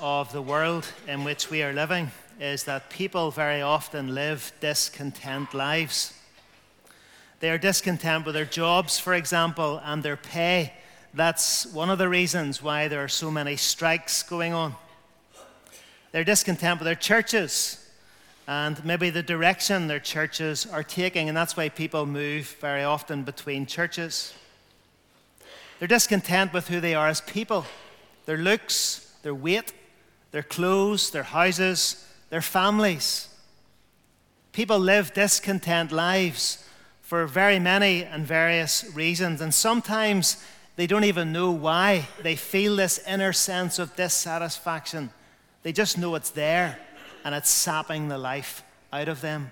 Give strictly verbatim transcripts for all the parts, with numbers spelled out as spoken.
of the world in which we are living is that people very often live discontent lives. They are discontent with their jobs, for example, and their pay. That's one of the reasons why there are so many strikes going on. They're discontent with their churches and maybe the direction their churches are taking, and that's why people move very often between churches. They're discontent with who they are as people, their looks, their weight, their clothes, their houses, their families. People live discontent lives for very many and various reasons, and sometimes they don't even know why. They feel this inner sense of dissatisfaction. They just know it's there, and it's sapping the life out of them.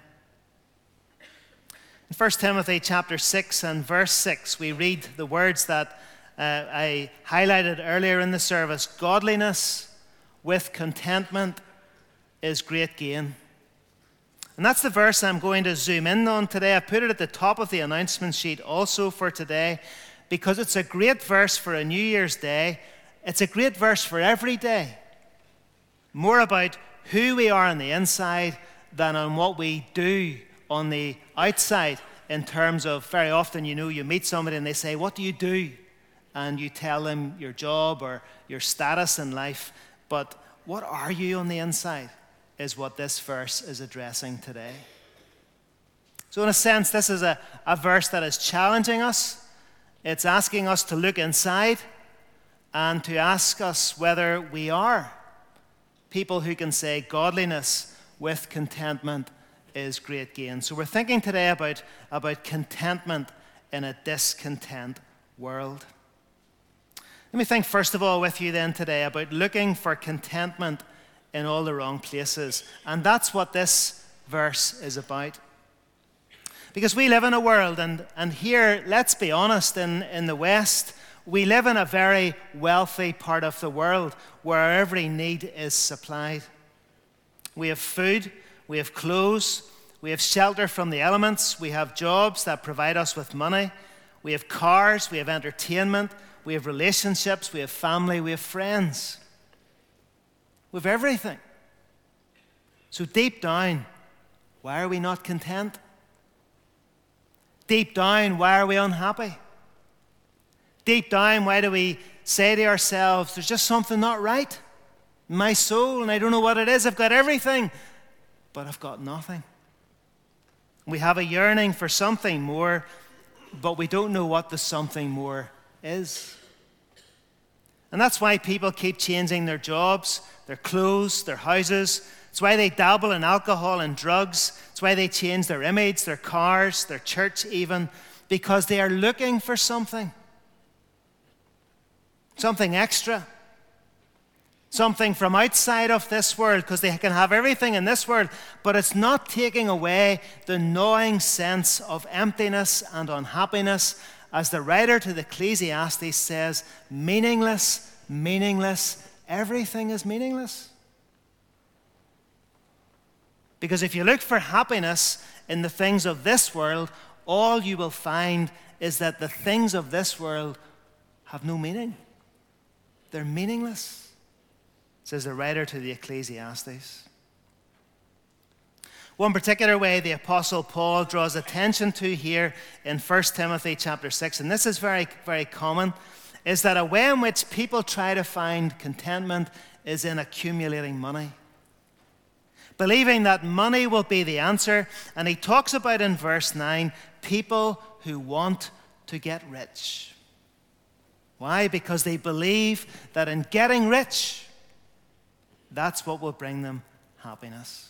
In First Timothy chapter six and verse six, we read the words that uh, I highlighted earlier in the service. Godliness with contentment is great gain. And that's the verse I'm going to zoom in on today. I put it at the top of the announcement sheet also for today because it's a great verse for a New Year's Day. It's a great verse for every day. More about who we are on the inside than on what we do on the outside, in terms of very often, you know, you meet somebody and they say, "What do you do?" And you tell them your job or your status in life. But what are you on the inside is what this verse is addressing today. So in a sense, this is a, a verse that is challenging us. It's asking us to look inside and to ask us whether we are people who can say godliness with contentment is great gain. So we're thinking today about, about contentment in a discontent world. Let me think first of all with you then today about looking for contentment in all the wrong places. And that's what this verse is about. Because we live in a world, and, and here, let's be honest, in, in the West, we live in a very wealthy part of the world where every need is supplied. We have food, we have clothes, we have shelter from the elements, we have jobs that provide us with money, we have cars, we have entertainment, we have relationships, we have family, we have friends. We have everything. So deep down, why are we not content? Deep down, why are we unhappy? Deep down, why do we say to ourselves, there's just something not right in my soul, and I don't know what it is. I've got everything, but I've got nothing. We have a yearning for something more, but we don't know what the something more is. And that's why people keep changing their jobs, their clothes, their houses. It's why they dabble in alcohol and drugs. It's why they change their image, their cars, their church even, because they are looking for something. Something extra. Something from outside of this world, because they can have everything in this world, but it's not taking away the gnawing sense of emptiness and unhappiness. As the writer to the Ecclesiastes says, meaningless, meaningless, everything is meaningless. Because if you look for happiness in the things of this world, all you will find is that the things of this world have no meaning. They're meaningless, says the writer to the Ecclesiastes. One particular way the Apostle Paul draws attention to here in First Timothy chapter six, and this is very, very common, is that a way in which people try to find contentment is in accumulating money. Believing that money will be the answer, and he talks about in verse nine, people who want to get rich. Why? Because they believe that in getting rich, that's what will bring them happiness.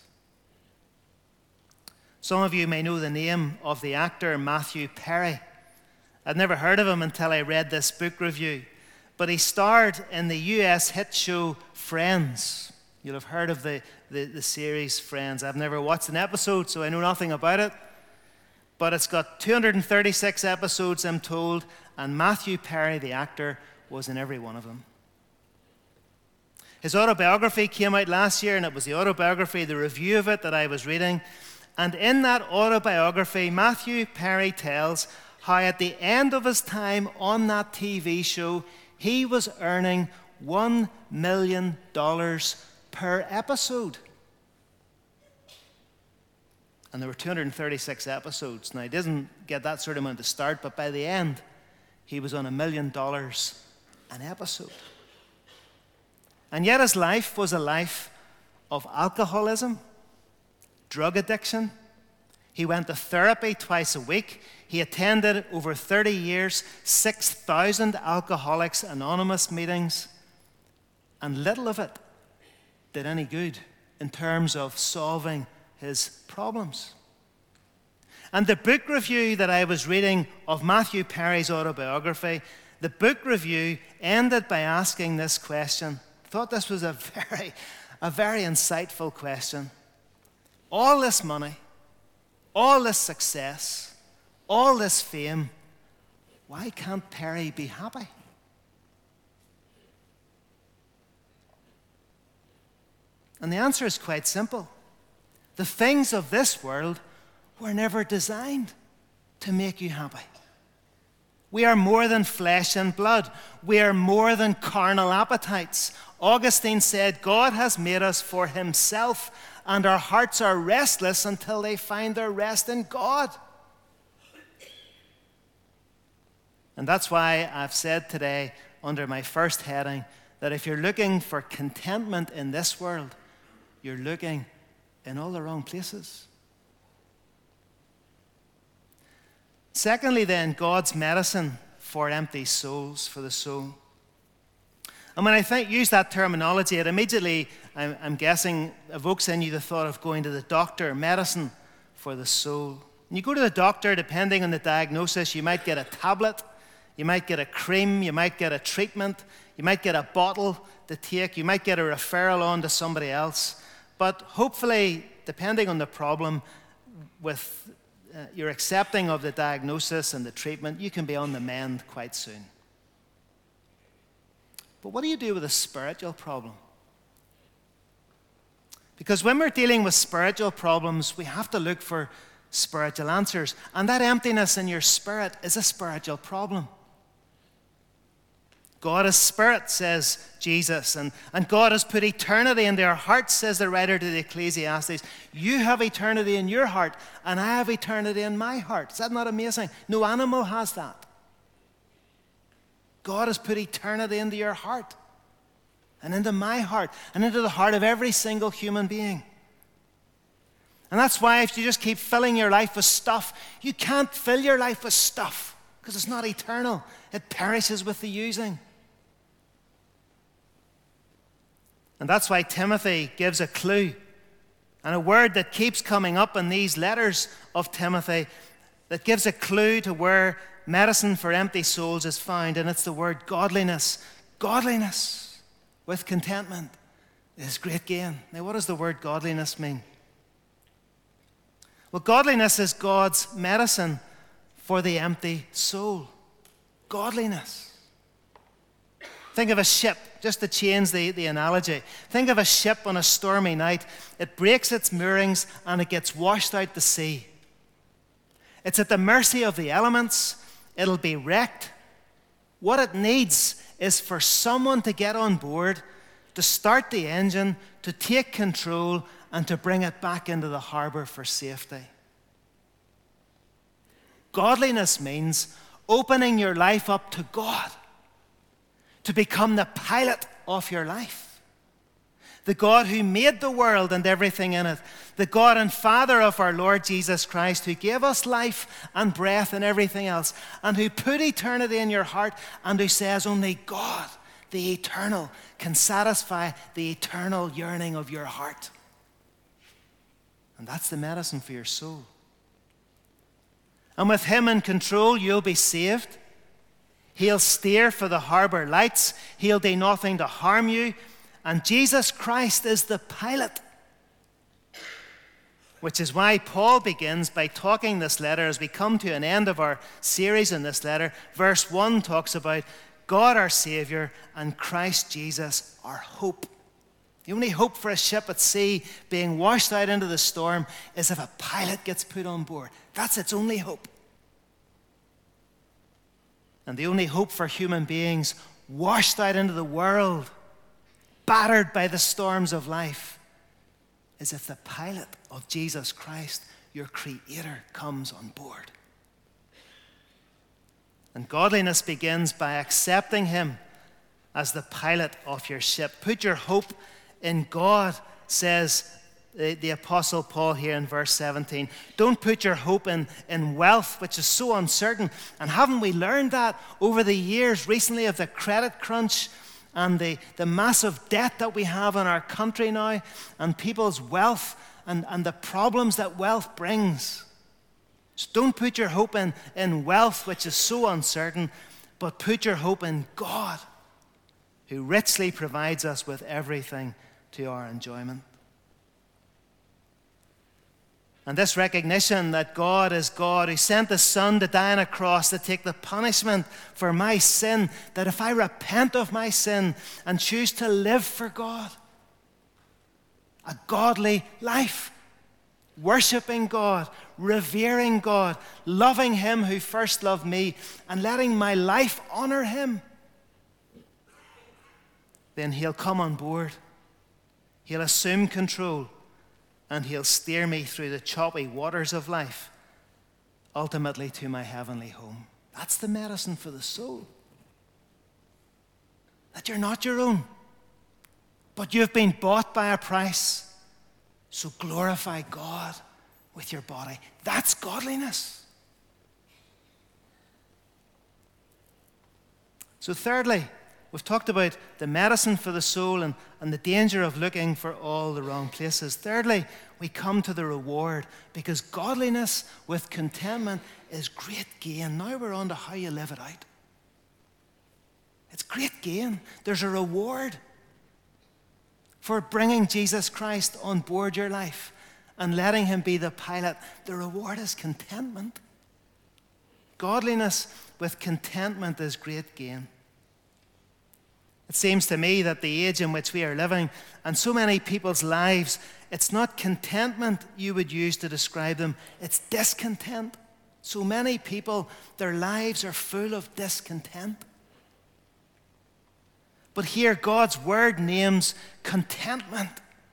Some of you may know the name of the actor Matthew Perry. I'd never heard of him until I read this book review. But he starred in the U S hit show Friends. You'll have heard of the, the, the series Friends. I've never watched an episode, so I know nothing about it. But it's got two hundred thirty-six episodes, I'm told, and Matthew Perry, the actor, was in every one of them. His autobiography came out last year, and it was the autobiography, the review of it that I was reading. And in that autobiography, Matthew Perry tells how at the end of his time on that T V show, he was earning One million dollars per episode. And there were two hundred thirty-six episodes. Now, he didn't get that sort of amount to start, but by the end, he was on a million dollars an episode. And yet his life was a life of alcoholism, drug addiction. He went to therapy twice a week. He attended, over thirty years, six thousand Alcoholics Anonymous meetings. And little of it did any good in terms of solving his problems. And the book review that I was reading of Matthew Perry's autobiography, the book review ended by asking this question. I thought this was a very, a very insightful question. All this money, all this success, all this fame, why can't Perry be happy? And the answer is quite simple. The things of this world were never designed to make you happy. We are more than flesh and blood. We are more than carnal appetites. Augustine said, God has made us for himself, and our hearts are restless until they find their rest in God. And that's why I've said today, under my first heading, that if you're looking for contentment in this world, you're looking in all the wrong places. Secondly, then, God's medicine for empty souls, for the soul. And when I think, use that terminology, it immediately, I'm, I'm guessing, evokes in you the thought of going to the doctor, medicine for the soul. And you go to the doctor, depending on the diagnosis, you might get a tablet, you might get a cream, you might get a treatment, you might get a bottle to take, you might get a referral on to somebody else. But hopefully, depending on the problem, with uh, your accepting of the diagnosis and the treatment, you can be on the mend quite soon. But what do you do with a spiritual problem? Because when we're dealing with spiritual problems, we have to look for spiritual answers. And that emptiness in your spirit is a spiritual problem. God is spirit, says Jesus, and, and God has put eternity into our hearts, says the writer to the Ecclesiastes. You have eternity in your heart, and I have eternity in my heart. Is that not amazing? No animal has that. God has put eternity into your heart, and into my heart, and into the heart of every single human being. And that's why if you just keep filling your life with stuff, you can't fill your life with stuff, because it's not eternal. It perishes with the using. And that's why Timothy gives a clue, and a word that keeps coming up in these letters of Timothy that gives a clue to where medicine for empty souls is found, and it's the word godliness. Godliness with contentment is great gain. Now, what does the word godliness mean? Well, godliness is God's medicine for the empty soul. Godliness. Think of a ship, just to change the, the analogy. Think of a ship on a stormy night. It breaks its moorings and it gets washed out to sea. It's at the mercy of the elements. It'll be wrecked. What it needs is for someone to get on board, to start the engine, to take control, and to bring it back into the harbor for safety. Godliness means opening your life up to God, to become the pilot of your life. The God who made the world and everything in it. The God and Father of our Lord Jesus Christ, who gave us life and breath and everything else, and who put eternity in your heart, and who says only God, the eternal, can satisfy the eternal yearning of your heart. And that's the medicine for your soul. And with him in control, you'll be saved. He'll steer for the harbor lights. He'll do nothing to harm you. And Jesus Christ is the pilot. Which is why Paul begins by talking this letter, as we come to an end of our series in this letter. Verse one talks about God our Savior and Christ Jesus our hope. The only hope for a ship at sea being washed out into the storm is if a pilot gets put on board. That's its only hope. And the only hope for human beings washed out into the world, battered by the storms of life, is if the pilot of Jesus Christ, your Creator, comes on board. And godliness begins by accepting him as the pilot of your ship. Put your hope in God, says the, the Apostle Paul here in verse seventeen. Don't put your hope in, in wealth, which is so uncertain. And haven't we learned that over the years recently of the credit crunch and the, the massive debt that we have in our country now, and people's wealth and, and the problems that wealth brings? So don't put your hope in, in wealth, which is so uncertain, but put your hope in God, who richly provides us with everything to our enjoyment. And this recognition that God is God, who sent the Son to die on a cross to take the punishment for my sin, that if I repent of my sin and choose to live for God, a godly life, worshiping God, revering God, loving him who first loved me, and letting my life honor him, then he'll come on board. He'll assume control, and he'll steer me through the choppy waters of life, ultimately to my heavenly home. That's the medicine for the soul. That you're not your own, but you've been bought by a price. So glorify God with your body. That's godliness. So thirdly, we've talked about the medicine for the soul and, and the danger of looking for all the wrong places. Thirdly, we come to the reward, because godliness with contentment is great gain. Now we're on to how you live it out. It's great gain. There's a reward for bringing Jesus Christ on board your life and letting him be the pilot. The reward is contentment. Godliness with contentment is great gain. It seems to me that the age in which we are living, and so many people's lives, it's not contentment you would use to describe them, it's discontent. So many people, their lives are full of discontent. But here God's word names contentment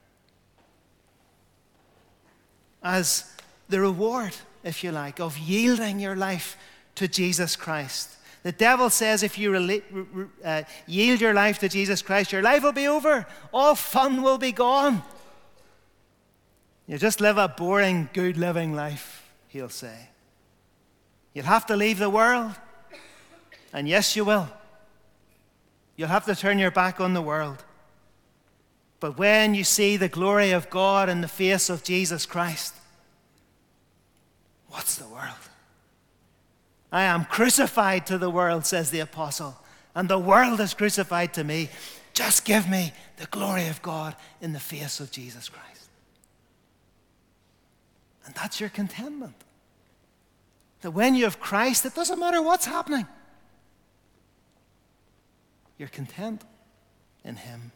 as the reward, if you like, of yielding your life to Jesus Christ. The devil says if you relate, uh, yield your life to Jesus Christ, your life will be over. All fun will be gone. You just live a boring, good living life, he'll say. You'll have to leave the world. And yes, you will. You'll have to turn your back on the world. But when you see the glory of God in the face of Jesus Christ, what's the world? I am crucified to the world, says the apostle, and the world is crucified to me. Just give me the glory of God in the face of Jesus Christ. And that's your contentment. That when you have Christ, it doesn't matter what's happening. You're content in him.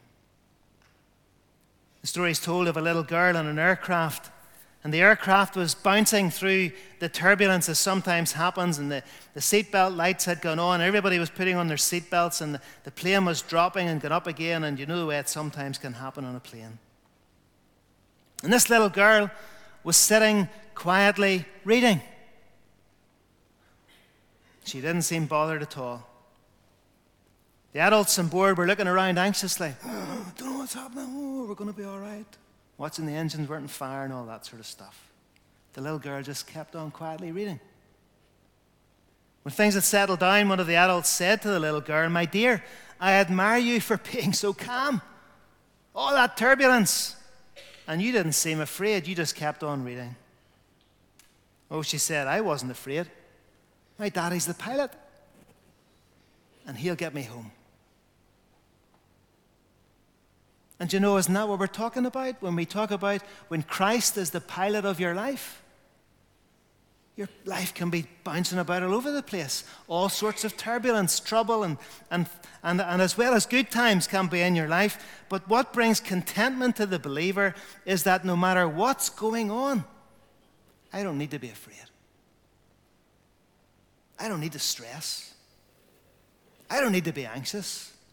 The story is told of a little girl on an aircraft, and the aircraft was bouncing through the turbulence as sometimes happens, and the, the seatbelt lights had gone on. Everybody was putting on their seatbelts, and the, the plane was dropping and got up again, and you know the way it sometimes can happen on a plane. And this little girl was sitting quietly reading. She didn't seem bothered at all. The adults on board were looking around anxiously. Oh, don't know what's happening. Oh, we're going to be all right. Watching the engines weren't fire and all that sort of stuff. The little girl just kept on quietly reading. When things had settled down, one of the adults said to the little girl, "My dear, I admire you for being so calm. All that turbulence. And you didn't seem afraid. You just kept on reading." "Oh," she said, "I wasn't afraid. My daddy's the pilot. And he'll get me home." And you know, isn't that what we're talking about when we talk about when Christ is the pilot of your life? Your life can be bouncing about all over the place. All sorts of turbulence, trouble, and, and, and, and as well as good times can be in your life. But what brings contentment to the believer is that no matter what's going on, I don't need to be afraid. I don't need to stress. I don't need to be anxious.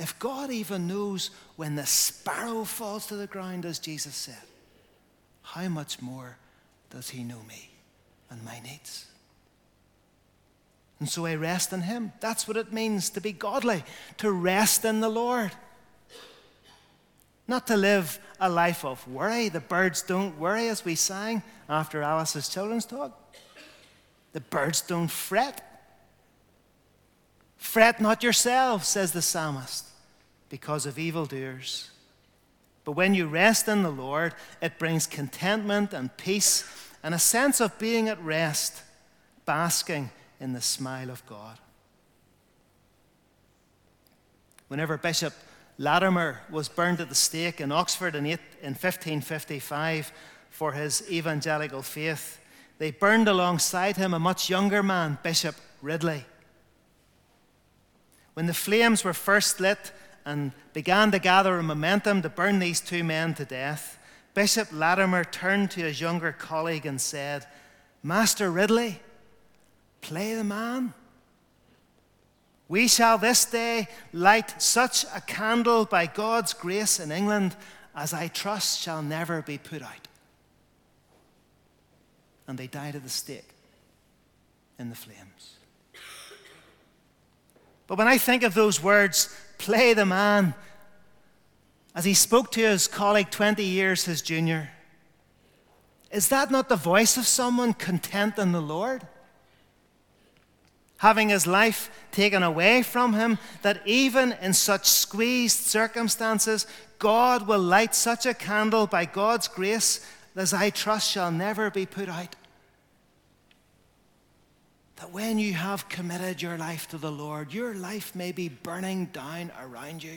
If God even knows when the sparrow falls to the ground, as Jesus said, how much more does he know me and my needs? And so I rest in him. That's what it means to be godly, to rest in the Lord. Not to live a life of worry. The birds don't worry, as we sang after Alice's children's talk. The birds don't fret. Fret not yourselves, says the psalmist, because of evildoers. But when you rest in the Lord, it brings contentment and peace and a sense of being at rest, basking in the smile of God. Whenever Bishop Latimer was burned at the stake in Oxford in fifteen fifty-five for his evangelical faith, they burned alongside him a much younger man, Bishop Ridley. When the flames were first lit and began to gather a momentum to burn these two men to death, Bishop Latimer turned to his younger colleague and said, "Master Ridley, play the man. We shall this day light such a candle by God's grace in England as I trust shall never be put out." And they died at the stake in the flames. But when I think of those words, play the man, as he spoke to his colleague twenty years his junior, is that not the voice of someone content in the Lord? Having his life taken away from him, that even in such squeezed circumstances, God will light such a candle by God's grace as I trust shall never be put out. That when you have committed your life to the Lord, your life may be burning down around you.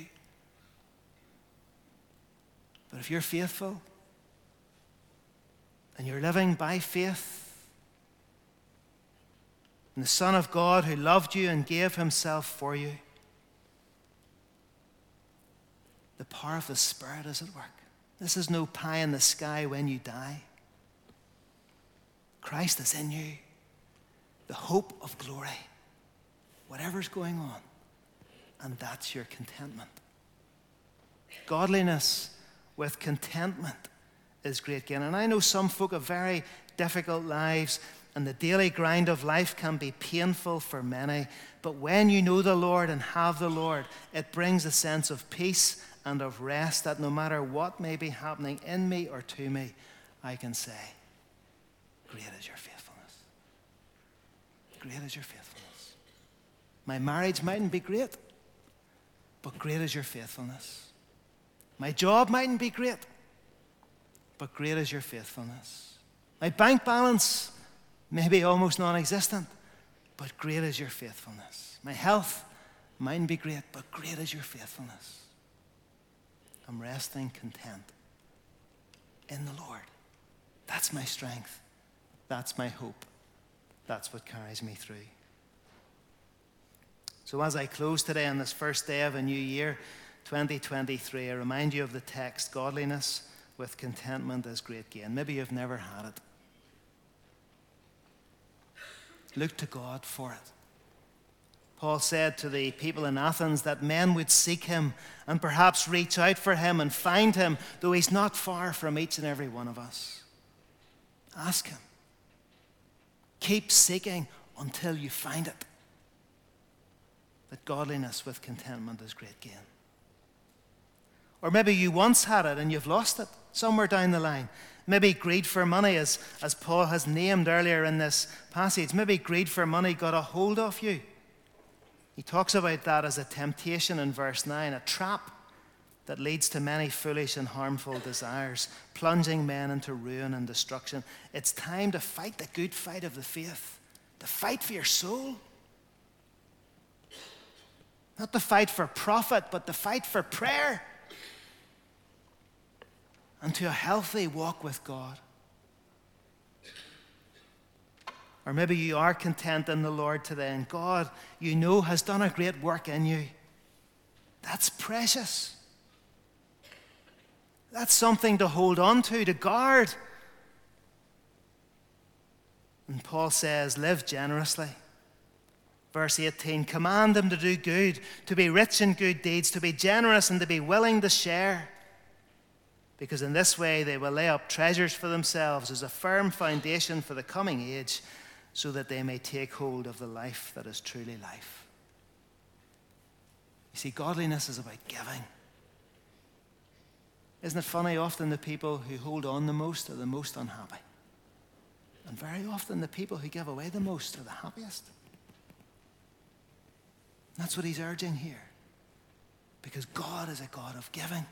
But if you're faithful and you're living by faith in the Son of God who loved you and gave himself for you, the power of the Spirit is at work. This is no pie in the sky when you die. Christ is in you, the hope of glory, whatever's going on, and that's your contentment. Godliness with contentment is great gain. And I know some folk have very difficult lives, and the daily grind of life can be painful for many. But when you know the Lord and have the Lord, it brings a sense of peace and of rest that no matter what may be happening in me or to me, I can say, great is your faithfulness. Great is your faithfulness. My marriage mightn't be great, but great is your faithfulness. My job mightn't be great, but great is your faithfulness. My bank balance may be almost non-existent, but great is your faithfulness. My health mightn't be great, but great is your faithfulness. I'm resting content in the Lord. That's my strength. That's my hope. That's what carries me through. So as I close today on this first day of a new year, twenty twenty-three, I remind you of the text, godliness with contentment is great gain. Maybe you've never had it. Look to God for it. Paul said to the people in Athens that men would seek him and perhaps reach out for him and find him, though he's not far from each and every one of us. Ask him. Keep seeking until you find it. That godliness with contentment is great gain. Or maybe you once had it and you've lost it somewhere down the line. Maybe greed for money, as, as Paul has named earlier in this passage. Maybe greed for money got a hold of you. He talks about that as a temptation in verse nine, a trap that leads to many foolish and harmful desires, plunging men into ruin and destruction. It's time to fight the good fight of the faith, to fight for your soul. Not to fight for profit, but to fight for prayer and to a healthy walk with God. Or maybe you are content in the Lord today, and God, you know, has done a great work in you. That's precious. That's something to hold on to, to guard. And Paul says, live generously. Verse eighteen, command them to do good, to be rich in good deeds, to be generous and to be willing to share. Because in this way they will lay up treasures for themselves as a firm foundation for the coming age, so that they may take hold of the life that is truly life. You see, godliness is about giving. Isn't it funny? Often the people who hold on the most are the most unhappy. And very often the people who give away the most are the happiest. That's what he's urging here. Because God is a God of giving.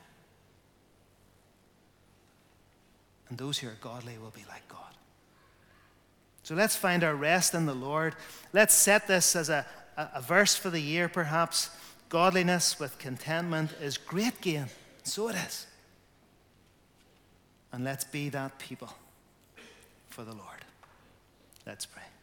And those who are godly will be like God. So let's find our rest in the Lord. Let's set this as a, a, a verse for the year, perhaps. Godliness with contentment is great gain. So it is. And let's be that people for the Lord. Let's pray.